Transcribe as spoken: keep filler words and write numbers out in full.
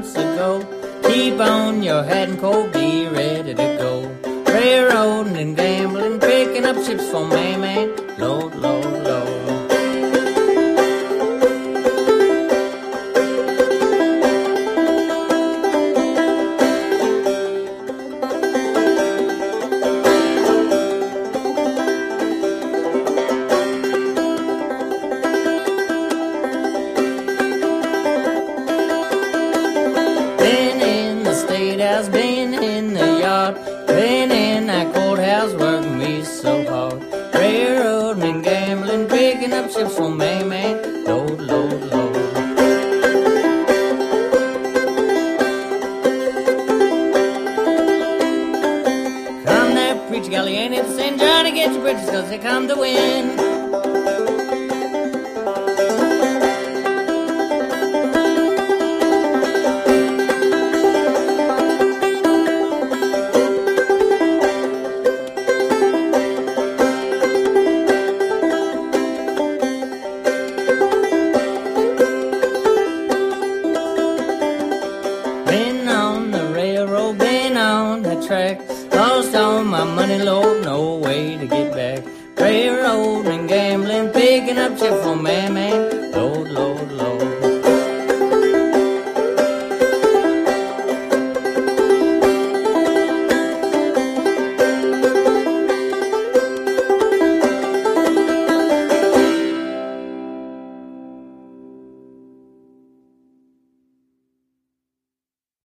months ago. Keep on your hat and coat, be ready to go. Railroading and gambling, picking up ships for man, man, load, load, load. Been in the state house, been in the yard, been in that courthouse working me so hard. Railroading and gambling, picking up ships for man, man, load, load, load. Come there, preacher Galliani, it's Saint Johnny, get your britches, cause they come to win. Been on the railroad, been on the track, lost all my money, Lord, no way to get back. Railroad and gambling, picking up shit for man, man,